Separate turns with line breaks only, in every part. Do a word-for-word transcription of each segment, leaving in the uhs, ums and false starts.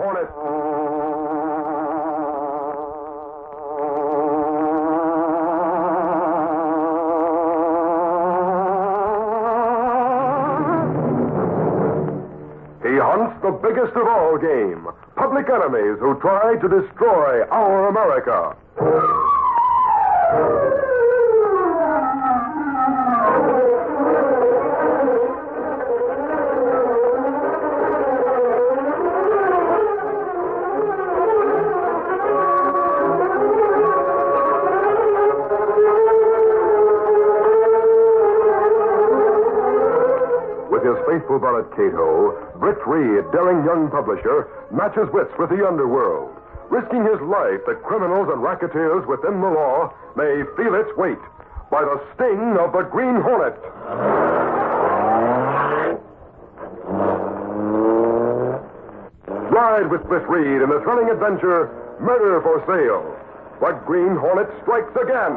Hornet. He hunts the biggest of all game, public enemies who try to destroy our America. With his faithful valet Cato, Britt Reed, daring young publisher, matches wits with the underworld, risking his life that criminals and racketeers within the law may feel its weight by the sting of the Green Hornet. Ride with Britt Reed in the thrilling adventure, Murder for Sale. The Green Hornet strikes again.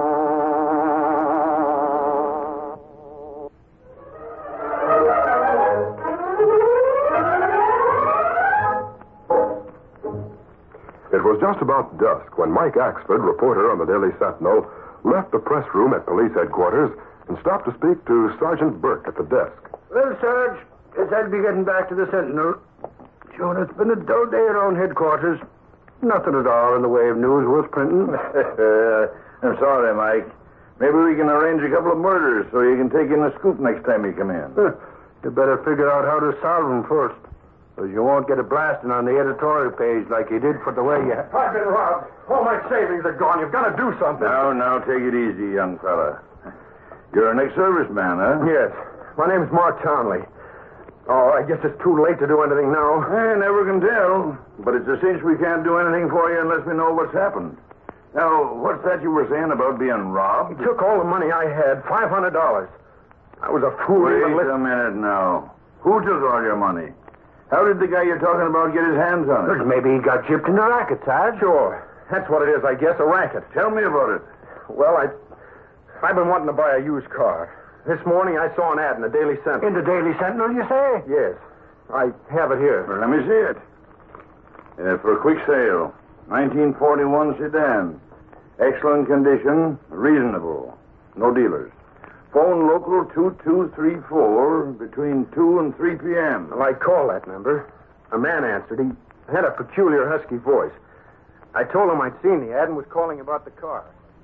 It was just about dusk when Mike Axford, reporter on the Daily Sentinel, left the press room at police headquarters and stopped to speak to Sergeant Burke at the desk.
Well, Sarge, guess I'll be getting back to the Sentinel. John, it's been a dull day around headquarters. Nothing at all in the way of news worth printing.
I'm sorry, Mike. Maybe we can arrange a couple of murders so you can take in a scoop next time you come in.
You better figure out how to solve them first. Because you won't get a blasting on the editorial page like you did for the way you...
I've been robbed. All my savings are gone. You've got to do something.
Now, now, take it easy, young fella. You're an ex-serviceman, huh?
Yes. My name's Mark Townley. Oh, I guess it's too late to do anything now.
I never can tell. But it's a cinch we can't do anything for you unless we know what's happened. Now, what's that you were saying about being robbed?
He took all the money I had, five hundred dollars. I was a fool.
Wait
even
a minute now. Who took all your money? How did the guy you're talking about get his hands on it?
Maybe he got gypped in a racket, Sarge.
Sure. That's what it is, I guess, a racket.
Tell me about it.
Well, I, I've been wanting to buy a used car. This morning I saw an ad in the Daily Sentinel.
In the Daily Sentinel, you say?
Yes. I have it here.
Well, let me see it. Uh, for a quick sale. nineteen forty-one sedan. Excellent condition. Reasonable. No dealers. Phone local two two three four between two and three p.m.
Well, I called that number. A man answered. He had a peculiar husky voice. I told him I'd seen the ad and was calling about the car.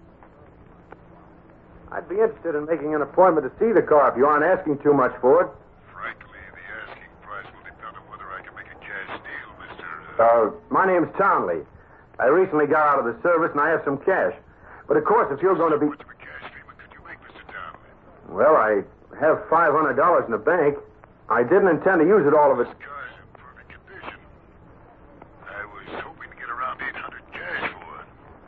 I'd be interested in making an appointment to see the car if you aren't asking too much for it.
Frankly, the asking price will depend on whether I can make a cash deal, Mister
Uh, my name's Townley. I recently got out of the service and I have some cash. But of course, if you're going to be...
How much of a cash payment could you make, Mister Townley?
Well, I have five hundred dollars in the bank. I didn't intend to use it all of it.
This car's in perfect condition. I was hoping to get around eight hundred cash for it.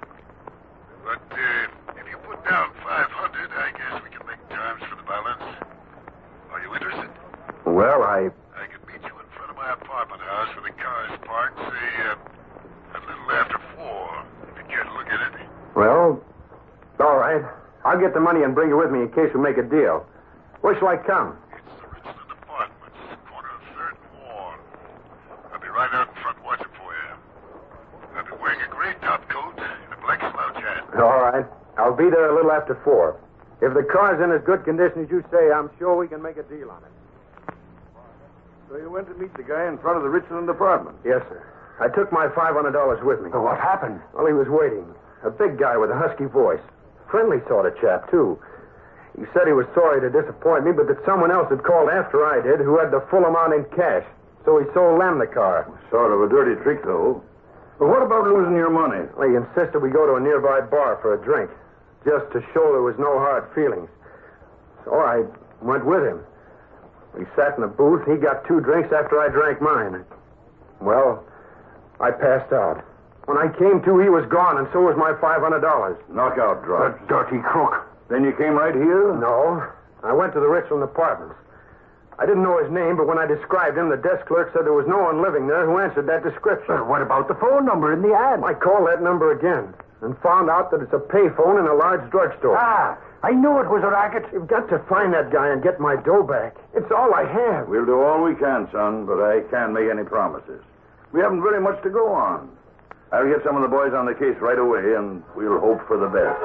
But uh, if you put down five hundred, I guess we can make terms for the balance. Are you interested?
Well, I...
I could meet you in front of my apartment house where the car is parked, say, uh, a little after four. If you care to look at it.
Well, all right. I'll get the money and bring it with me in case we make a deal. Where shall I come?
It's the Richland Apartments, corner of third and Warren. I'll be right out in front watching for you. I'll be wearing a gray top coat and a black slouch hat.
All right. I'll be there a little after four. If the car's in as good condition as you say, I'm sure we can make a deal on it.
So you went to meet the guy in front of the Richland Apartment?
Yes, sir. I took my five hundred dollars with me.
Well, what happened?
Well, he was waiting. A big guy with a husky voice. Friendly sort of chap, too. He said he was sorry to disappoint me, but that someone else had called after I did who had the full amount in cash. So he sold them the car.
Sort of a dirty trick, though. But what about losing your money?
Well, he insisted we go to a nearby bar for a drink, just to show there was no hard feelings. So I went with him. We sat in a booth. He got two drinks after I drank mine. Well, I passed out. When I came to, he was gone, and so was my five hundred dollars.
Knockout drugs.
The dirty crook.
Then you came right here?
No. I went to the Richland Apartments. I didn't know his name, but when I described him, the desk clerk said there was no one living there who answered that description.
Well, what about the phone number in the ad?
I called that number again and found out that it's a payphone in a large drugstore.
Ah, I knew it was a racket.
You've got to find that guy and get my dough back. It's all I have.
We'll do all we can, son, but I can't make any promises. We haven't very much to go on. I'll get some of the boys on the case right away, and we'll hope for the best.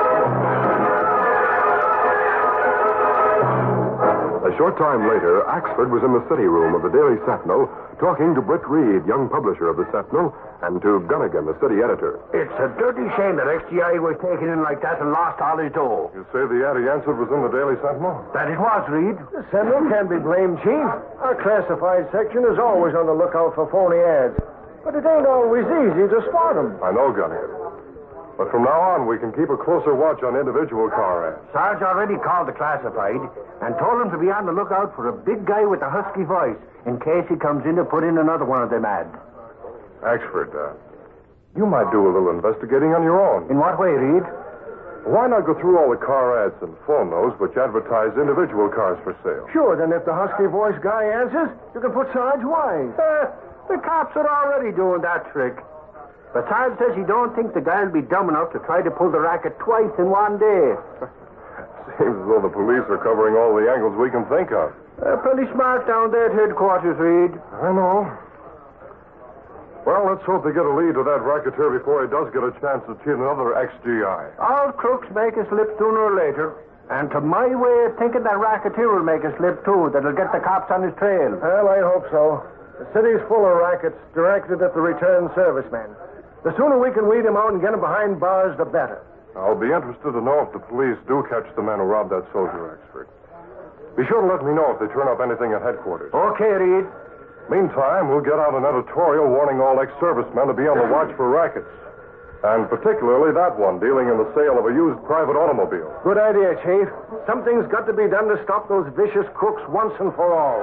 A short time later, Axford was in the city room of the Daily Sentinel talking to Britt Reed, young publisher of the Sentinel, and to Gunnigan, the city editor.
It's a dirty shame that X G I was taken in like that and lost all his dough.
You say the ad he answered was in the Daily Sentinel?
That it was, Reed.
The Sentinel can't be blamed, Chief. Our classified section is always on the lookout for phony ads. But it ain't always easy to spot them.
I know, Gunnigan. But from now on, we can keep a closer watch on individual car ads.
Sarge already called the classified and told him to be on the lookout for a big guy with a husky voice in case he comes in to put in another one of them ads.
Axford, uh, you might do a little investigating on your own.
In what way, Reed?
Why not go through all the car ads and phone those which advertise individual cars for sale?
Sure, then if the husky voice guy answers, you can put Sarge wise.
Uh, the cops are already doing that trick. But Sarge says he don't think the guy'll be dumb enough to try to pull the racket twice in one day.
Seems as though the police are covering all the angles we can think of.
Uh, pretty smart down there at headquarters, Reed.
I know. Well, let's hope they get a lead to that racketeer before he does get a chance to cheat another X G I.
All crooks make a slip sooner or later. And to my way of thinking, that racketeer will make a slip, too, that'll get the cops on his trail.
Well, I hope so. The city's full of rackets directed at the returned servicemen. The sooner we can weed them out and get them behind bars, the better.
I'll be interested to know if the police do catch the man who robbed that soldier, Axford. Be sure to let me know if they turn up anything at headquarters.
Okay, Reed.
Meantime, we'll get out an editorial warning all ex-servicemen to be on the watch for rackets. And particularly that one dealing in the sale of a used private automobile.
Good idea, Chief. Something's got to be done to stop those vicious crooks once and for all.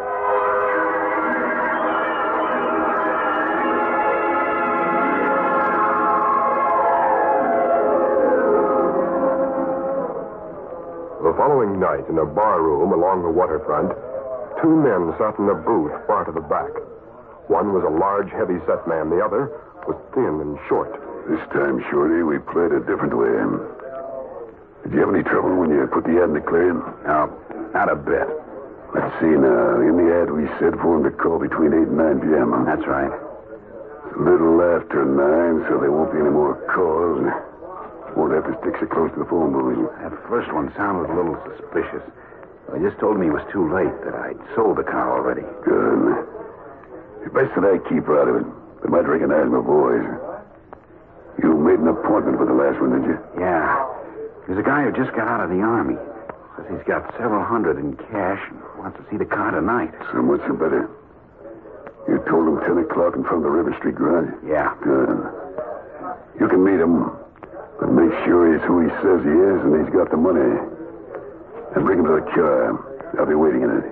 The following night, in a bar room along the waterfront, two men sat in a booth far to the back. One was a large, heavy-set man. The other was thin and short.
This time, Shorty, we played a different way. Did you have any trouble when you put the ad in the Clarion?
No, not a bit.
Let's see now. In the ad, we said for him to call between eight and nine p.m. Huh?
That's right.
It's a little after nine, so there won't be any more calls. Won't have to stick so close to the phone booth.
That first one sounded a little suspicious. They just told me it was too late, that I'd sold the car already.
Good. It's best that I keep out of it. They might recognize my voice. You made an appointment for the last one, did you?
Yeah. There's a guy who just got out of the Army. Says he's got several hundred in cash and wants to see the car tonight.
So much the better. You told him ten o'clock in front of the River Street garage?
Yeah.
Good. You can meet him, but make sure he's who he says he is and he's got the money. And bring him to the car. I'll be waiting in it.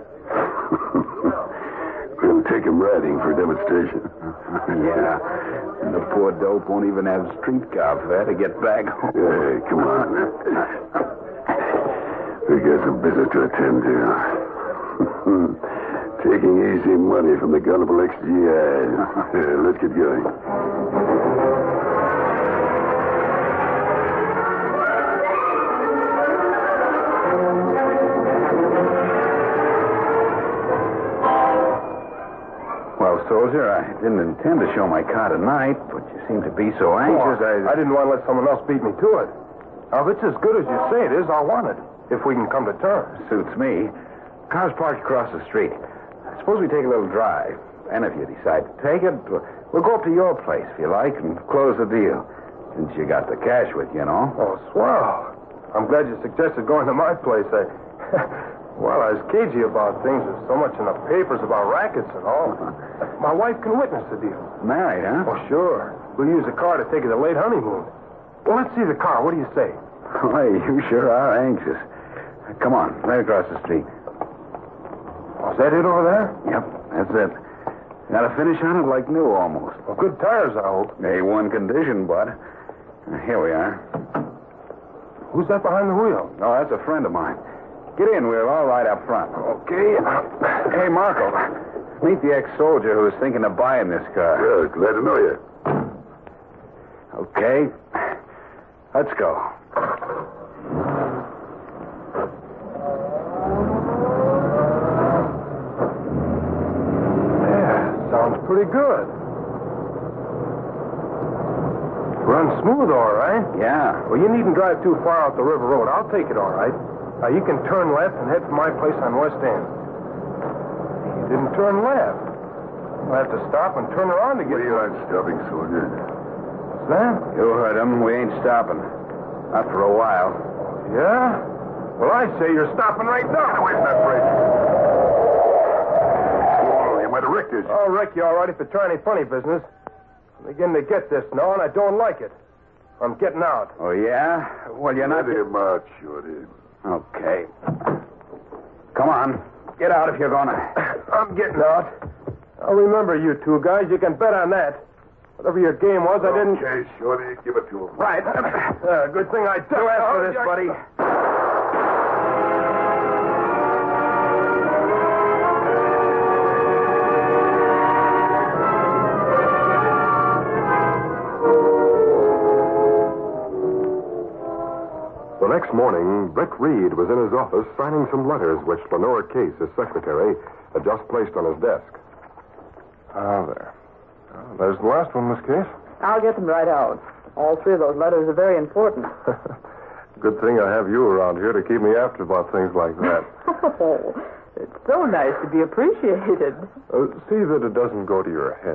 We'll take him riding for a demonstration.
Yeah. And the poor dope won't even have streetcar fare to get back home.
Hey, come on. We got some business to attend to. Taking easy money from the gullible X G I. Yeah, let's get going.
Soldier, I didn't intend to show my car tonight, but you seem to be so anxious.
Oh, I... I didn't want to let someone else beat me to it. Now, if it's as good as you say it is, I'll want it. If we can come to terms.
Suits me. Car's parked across the street. Suppose we take a little drive. And if you decide to take it, we'll go up to your place, if you like, and close the deal. Since you got the cash with you, you know.
Oh, swell. I'm glad you suggested going to my place. I... Well, I was cagey about things. There's so much in the papers about rackets and all. My wife can witness the deal.
Married, huh?
Oh, sure. We'll use the car to take her to the late honeymoon. Well, let's see the car. What do you say?
Why, you sure are anxious. Come on, right across the street.
Oh, is that it over there?
Yep, that's it. Got a finish on it like new, almost.
Well, good tires, I hope.
A one condition, bud. Here we are.
Who's that behind the wheel?
Oh, that's a friend of mine. Get in, we're all right up front.
Okay.
Hey, Marco, meet the ex-soldier who was thinking of buying this car.
Well, glad to know you.
Okay. Let's go.
Yeah, sounds pretty good.
Run smooth, all right.
Yeah.
Well, you needn't drive too far out the river road. I'll take it, all right. Now, you can turn left and head for my place on West End. You didn't turn left. I'll have to stop and turn around to get...
We aren't stopping, soldier.
What's that?
You heard him. We ain't stopping. Not for a while.
Yeah? Well, I say you're stopping right now.
Get away from that bridge. Whoa, you might have wrecked this.
I'll wreck you all right if you try any funny business. I'm beginning to get this now, and I don't like it. I'm getting out.
Oh, yeah? Well, you're not...
Let him out, Shorty.
Okay. Come on. Get out if you're gonna.
I'm getting out. I'll remember you two guys. You can bet on that. Whatever your game was, I didn't...
Okay, Shorty, give it to him.
Right. Uh, good thing I did.
You asked for this, buddy.
The next morning, Britt Reed was in his office signing some letters which Lenore Case, his secretary, had just placed on his desk.
Ah, there. Oh, there's the last one, Miss Case.
I'll get them right out. All three of those letters are very important.
Good thing I have you around here to keep me after about things like that.
Oh, it's so nice to be appreciated.
Uh, see that it doesn't go to your head.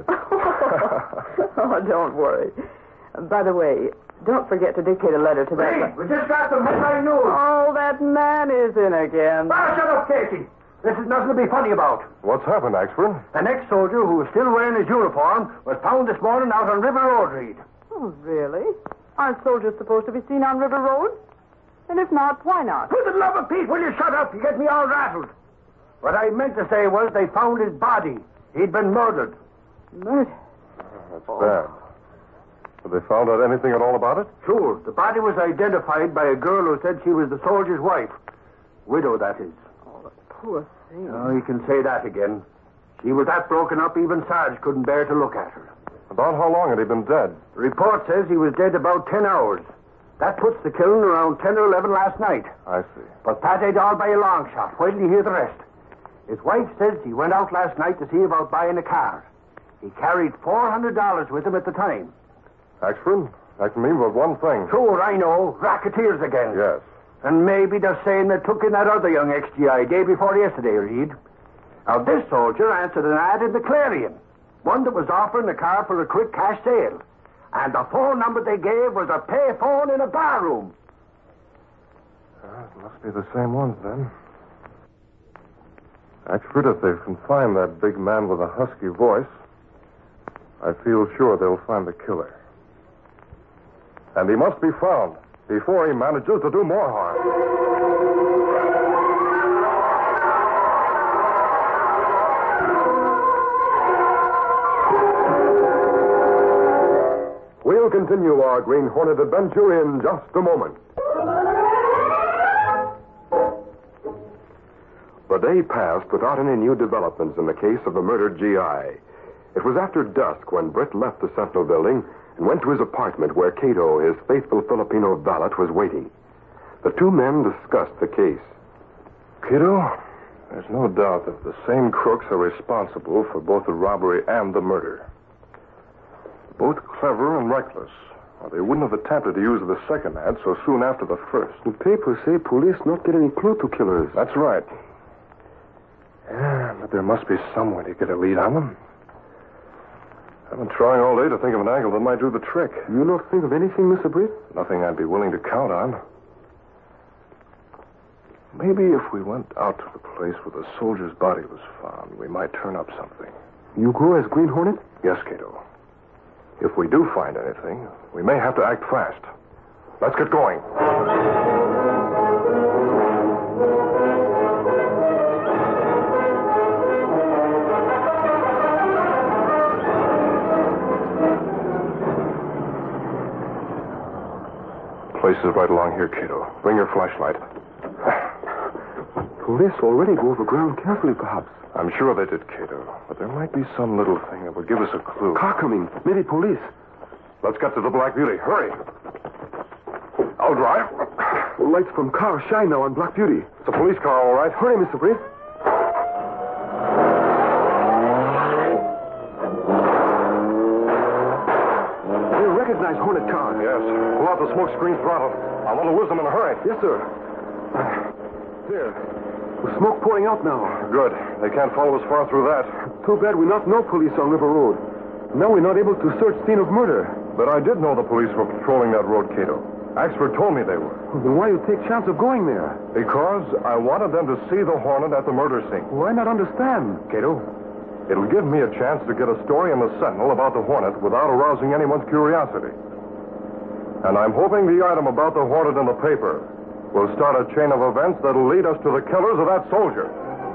Oh, don't worry. By the way, don't forget to dictate a letter to that...
Hey, we just got some headline news.
Oh, that man is in again.
Ah, shut up, Casey. This is nothing to be funny about.
What's happened, Axford?
An ex-soldier who was still wearing his uniform was found this morning out on River Road, Reed.
Oh, really? Aren't soldiers supposed to be seen on River Road? And if not, why not?
For the love of Pete, will you shut up? You get me all rattled. What I meant to say was they found his body. He'd been murdered.
Murder?
That's bad. Have they found out anything at all about it?
Sure. The body was identified by a girl who said she was the soldier's wife. Widow, that is.
Oh, the poor thing.
Oh, you can say that again. She was that broken up, even Sarge couldn't bear to look at her.
About how long had he been dead?
The report says he was dead about ten hours. That puts the killing around ten or eleven last night.
I see.
But that ain't all by a long shot. Wait till you hear the rest. His wife says he went out last night to see about buying a car. He carried four hundred dollars with him at the time.
Axford, that can mean but one thing.
Sure, I know. Racketeers again.
Yes.
And maybe they're saying they took in that other young ex G I day before yesterday, Reed. Now, this soldier answered an ad in the Clarion. One that was offering the car for a quick cash sale. And the phone number they gave was a pay phone in a bar room.
Uh, it must be the same ones, then. Axford, if they can find that big man with a husky voice, I feel sure they'll find the killer. And he must be found before he manages to do more harm. We'll continue our Green Hornet adventure in just a moment. The day passed without any new developments in the case of the murdered G I. It was after dusk when Britt left the Sentinel building and went to his apartment where Cato, his faithful Filipino valet, was waiting. The two men discussed the case. Cato, there's no doubt that the same crooks are responsible for both the robbery and the murder. Both clever and reckless. Well, they wouldn't have attempted to use the second ad so soon after the first.
The papers say police not get any clue to killers.
That's right. Yeah, but there must be some way to get a lead on them. I've been trying all day to think of an angle that might do the trick.
You not think of anything, Mister Britt?
Nothing I'd be willing to count on. Maybe if we went out to the place where the soldier's body was found, we might turn up something.
You go as Green Hornet?
Yes, Cato. If we do find anything, we may have to act fast. Let's get going. Place is right along here, Cato. Bring your flashlight.
Police already go over ground carefully, perhaps.
I'm sure they did, Cato. But there might be some little thing that would give us a clue.
Car coming. Maybe police.
Let's get to the Black Beauty. Hurry. I'll drive.
Lights from car shine now on Black Beauty.
It's a police car, all right.
Hurry, Mister Britt. They're
recognize Hornet car.
Yes. Pull out the smoke screen throttle. I want to whiz them in a hurry.
Yes, sir. There. The smoke pouring out now.
Good. They can't follow us far through that.
Too bad we're not no police on River Road. Now we're not able to search scene of murder.
But I did know the police were patrolling that road, Cato. Axford told me they were.
Then why you take chance of going there?
Because I wanted them to see the Hornet at the murder scene.
Why not understand?
Cato, it'll give me a chance to get a story in the Sentinel about the Hornet without arousing anyone's curiosity. And I'm hoping the item about the Hornet in the paper will start a chain of events that'll lead us to the killers of that soldier.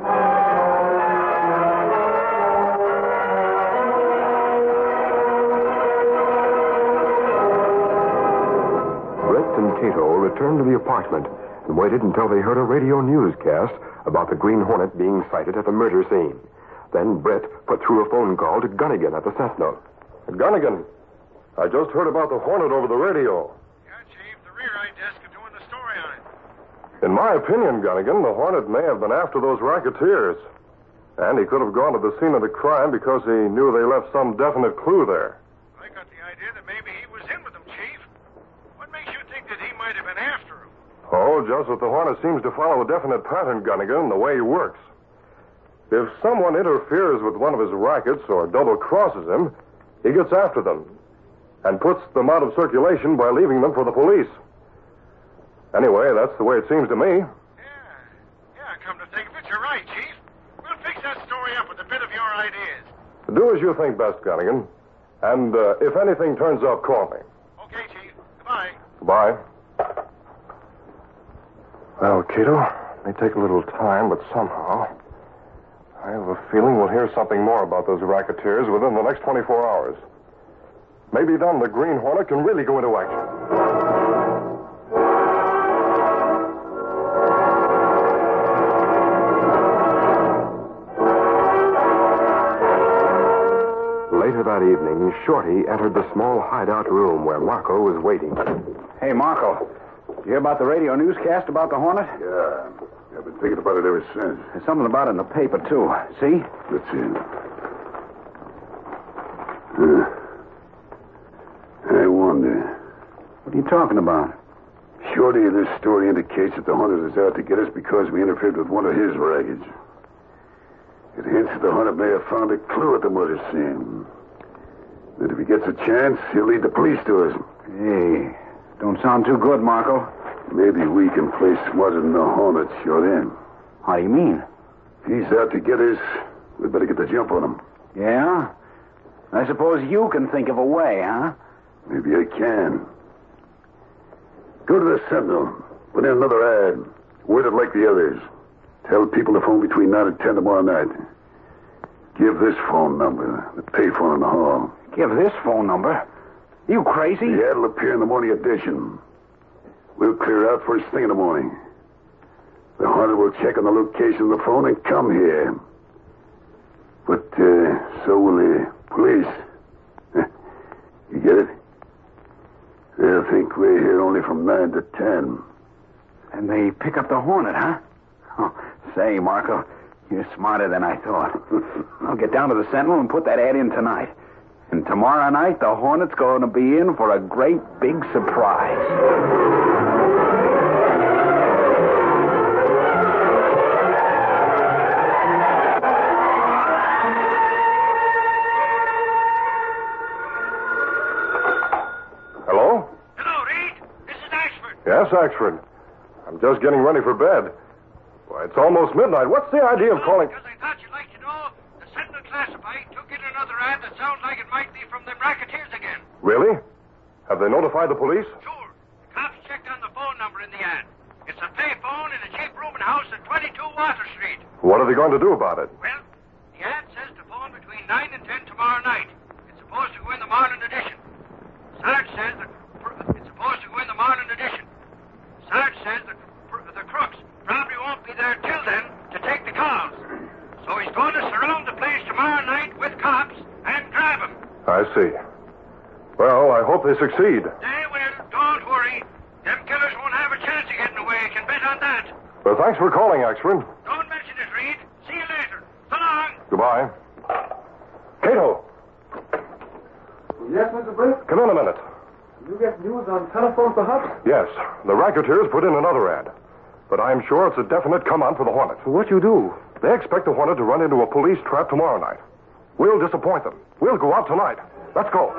Brett and Cato returned to the apartment and waited until they heard a radio newscast about the Green Hornet being sighted at the murder scene. Then Brett put through a phone call to Gunnigan at the Sentinel.
Gunnigan, I just heard about the Hornet over the radio.
Yeah, Chief. The rear-eye desk are doing the story on it.
In my opinion, Gunnigan, the Hornet may have been after those racketeers. And he could have gone to the scene of the crime because he knew they left some definite clue there.
I got the idea that maybe he was in with them, Chief. What makes you think that he might have been after him?
Oh, just that the Hornet seems to follow a definite pattern, Gunnigan, the way he works. If someone interferes with one of his rackets or double-crosses him, he gets after them and puts them out of circulation by leaving them for the police. Anyway, that's the way it seems to me.
Yeah. Yeah, come to think of it, you're right, Chief. We'll fix that story up with a bit of your ideas.
Do as you think best, Gunnigan. And uh, if anything turns up, call me.
Okay, Chief. Goodbye.
Goodbye. Well, Cato, it may take a little time, but somehow I have a feeling we'll hear something more about those racketeers within the next twenty-four hours. Maybe then the Green Hornet can really go into action.
Later that evening, Shorty entered the small hideout room where Marco was waiting.
Hey, Marco. You hear about the radio newscast about the Hornet?
Yeah. I've been thinking about it ever since.
There's something about it in the paper, too. See?
Let's see. Uh, I wonder.
What are you talking about?
Shorty, this story indicates that the Hornet is out to get us because we interfered with one of his rackets. It hints that the Hornet may have found a clue at the murder scene. That if he gets a chance, he'll lead the police to us.
Hey, don't sound too good, Marco.
Maybe we can play smarter than the Hornet, Shorty.
How do you mean?
If he's out to get us, we'd better get the jump on him.
Yeah? I suppose you can think of a way, huh?
Maybe I can. Go to the Sentinel. Put in another ad. Word it like the others. Tell people to phone between nine and ten tomorrow night. Give this phone number, the payphone in the hall.
Give this phone number? You crazy?
The ad will appear in the morning edition. We'll clear out first thing in the morning. The Hornet will check on the location of the phone and come here. But uh, so will the police. You get it? They'll think we're here only from nine to ten.
And they pick up the Hornet, huh? Oh, say, Marco, you're smarter than I thought. I'll get down to the Sentinel and put that ad in tonight. And tomorrow night, the Hornet's going to be in for a great big surprise.
Hello?
Hello, Reed. This is Ashford.
Yes, Axford. I'm just getting ready for bed. Why, it's almost midnight. What's the idea of calling...
Because I thought you'd like to know the Sentinel Classified took in another ad that sounds like it might be from them racketeers again.
Really? Have they notified the police?
Sure. The cops checked on the phone number in the ad. It's a payphone in a cheap rooming house at twenty-two Water Street.
What are they going to do about it?
Well, the ad says to phone between nine and ten tomorrow night. It's supposed to go in the morning edition. Sarge says that it's supposed to go in the morning edition. Sarge says that the crooks probably won't be there till then to take the calls. So he's going to surround the place tomorrow night with cops and grab him.
I see. Well, I hope they succeed.
They will. Don't worry. Them killers won't have a chance of getting away. You can bet on that.
Well, thanks for calling, Axford.
Don't mention it, Reed. See you later. So long.
Goodbye. Cato!
Yes, Mister Britt?
Come in a minute.
You get news on telephone, perhaps?
Yes. The racketeers put in another ad. But I'm sure it's a definite come-on for the Hornet.
What you do?
They expect the Hornet to run into a police trap tomorrow night. We'll disappoint them. We'll go out tonight. Let's go.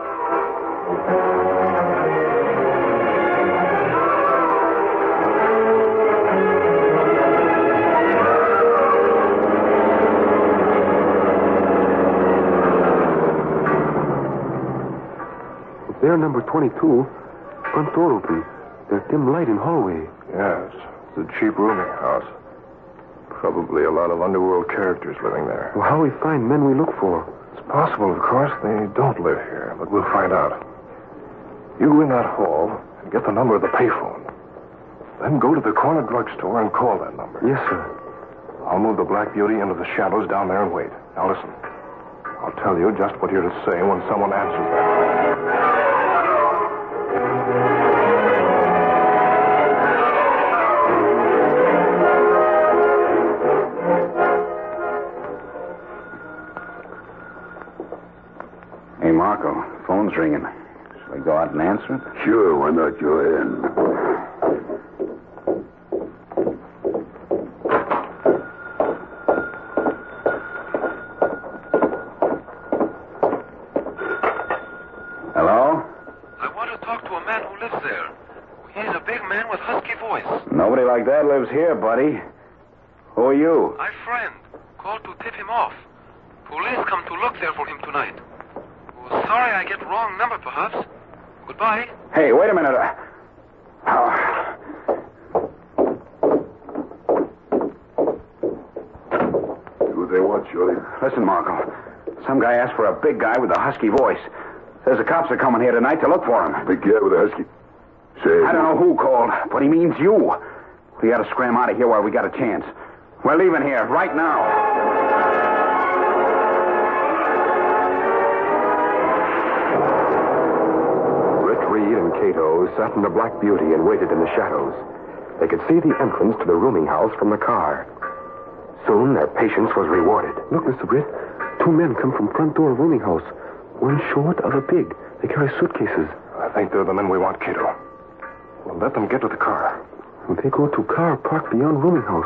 There, number twenty-two. Front door open. There's dim light in hallway.
Yes. It's a cheap rooming house. Probably a lot of underworld characters living there.
Well, how we find men we look for?
It's possible, of course, they don't live here, but we'll find out. You go in that hall and get the number of the payphone. Then go to the corner drugstore and call that number.
Yes, sir.
I'll move the Black Beauty into the shadows down there and wait. Now listen. I'll tell you just what you're to say when someone answers that call.
Hey, Marco, phone's ringing. Shall we go out and answer it?
Sure, why not? Go ahead.
Hello?
I want to talk to a man who lives there. He's a big man with husky voice.
Nobody like that lives here, buddy. Who are you?
My friend called to tip him off. Police come to look there for him tonight. Oh, sorry I get wrong number, perhaps. Goodbye.
Hey, wait a minute. Oh.
Who they want, Shorty?
Listen, Marco. Some guy asked for a big guy with a husky voice. Says the cops are coming here tonight to look for him.
Big guy with a husky. Say.
I don't know who called, but he means you. We gotta scram out of here while we got a chance. We're leaving here right now.
Reed and Cato sat in the Black Beauty and waited in the shadows. They could see the entrance to the rooming house from the car. Soon their patience was rewarded. Look, Mister Britt, two men come from front door rooming house. One short, other big. They carry suitcases.
I think they're the men we want, Cato. We'll let them get to the car.
They go to car parked beyond rooming house.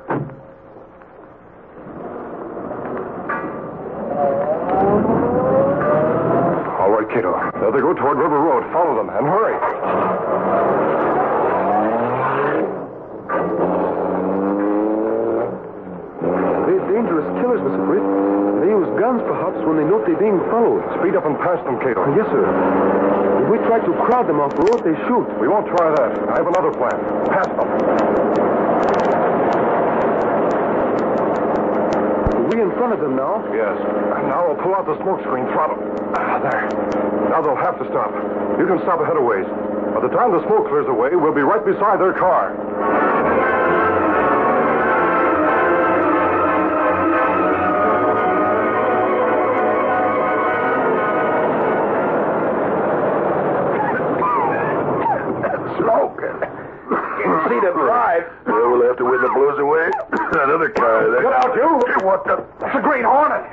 All right, Cato. There they go toward River Road. Follow them and hurry.
They're dangerous killers, Mister Britt. They use guns, perhaps, when they know they're being followed.
Speed up and pass them, Cato.
Yes, sir. If we try to crowd them off the road, they shoot.
We won't try that. I have another plan. Pass them.
Are we in front of them now?
Yes. And now I'll pull out the smoke screen throttle. Ah, there. Now they'll have to stop. You can stop ahead of ways. By the time the smoke clears away, we'll be right beside their car.
Smoking. Can't see to drive. Yeah, we'll have to win the blows away. That other car there.
Get out, you!
Hey, what the?
It's a Green Hornet.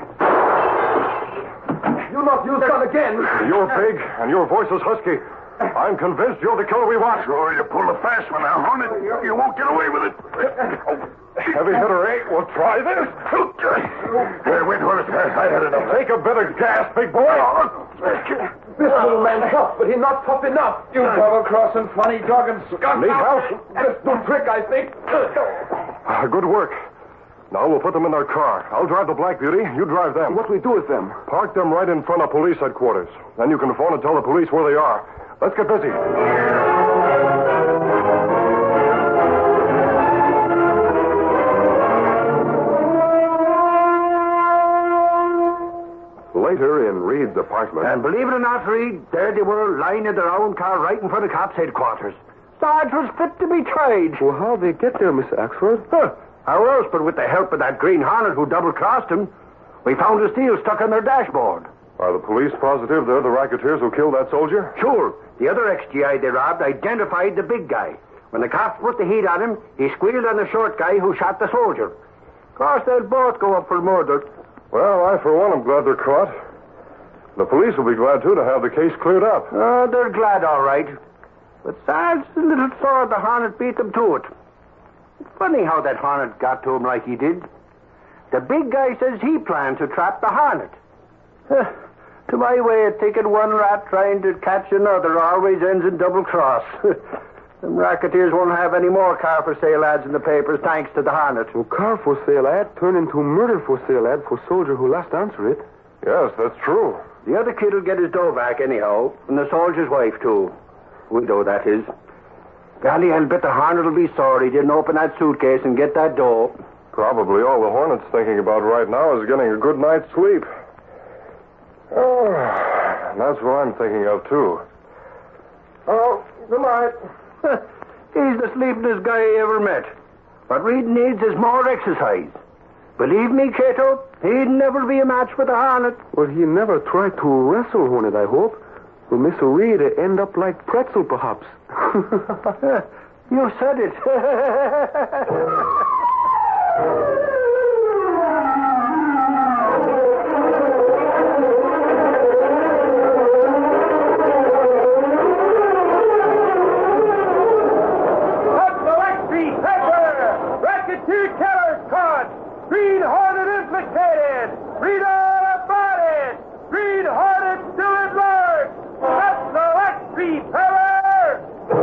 You not use gun again.
You're big, and your voice is husky. I'm convinced you're the killer we want.
Sure, you pull a fast one now, Hornet. You won't get away with it.
Heavy hitter eight. We'll try this.
Hey, wait, Hornet. I had enough.
Take a bit of gas, big boy.
This little man tough, but he's not tough enough.
You double-crossing, funny dog and skunk.
Need help?
This new trick, I think.
Ah, good work. Now we'll put them in their car. I'll drive the Black Beauty. You drive them.
What we do with them?
Park them right in front of police headquarters. Then you can phone and tell the police where they are. Let's get busy.
Later in Reed's apartment.
And believe it or not, Reed, there they were, lying in their own car right in front of cops' headquarters. Sarge was fit to be tried.
Well, how'd they get there, Mister Axford?
Huh. How else but with the help of that Green Hornet who double-crossed him? We found the steel stuck on their dashboard.
Are the police positive they're the racketeers who killed that soldier?
Sure. The other X G I they robbed identified the big guy. When the cops put the heat on him, he squealed on the short guy who shot the soldier. Of course, they'll both go up for murder.
Well, I, for one, am glad they're caught.
The police will be glad, too, to have the case cleared up.
Oh, they're glad, all right. But Sarge's a little sore the Hornet beat them to it. It's funny how that Hornet got to him like he did. The big guy says he planned to trap the Hornet. To my way of thinking, one rat trying to catch another always ends in double cross. Them racketeers won't have any more car for sale ads in the papers thanks to the Hornet.
Well, car for sale ad turned into murder for sale ad for soldier who last answered it.
Yes, that's true.
The other kid will get his dough back anyhow, and the soldier's wife, too. Widow, that is. Golly, I'll bet the Hornet will be sorry he didn't open that suitcase and get that dough.
Probably all the Hornet's thinking about right now is getting a good night's sleep. Oh, that's what I'm thinking of, too.
Oh, good night. He's the sleepingest guy I ever met. What Reed needs is more exercise. Believe me, Cato, he'd never be a match for the Hornet.
Well, he never tried to wrestle Hornet, I hope. Well, Mister Reed end up like pretzel, perhaps.
You said it.
Green Hornet implicated! Read all about it! Green Hornet still at large! That's the Lexi Feller!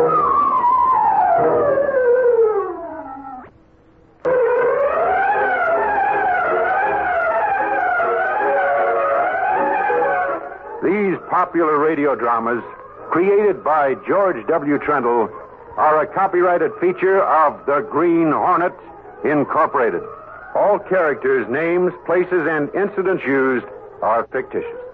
These popular radio dramas, created by George W. Trendle, are a copyrighted feature of the Green Hornet, Incorporated. All characters, names, places, and incidents used are fictitious.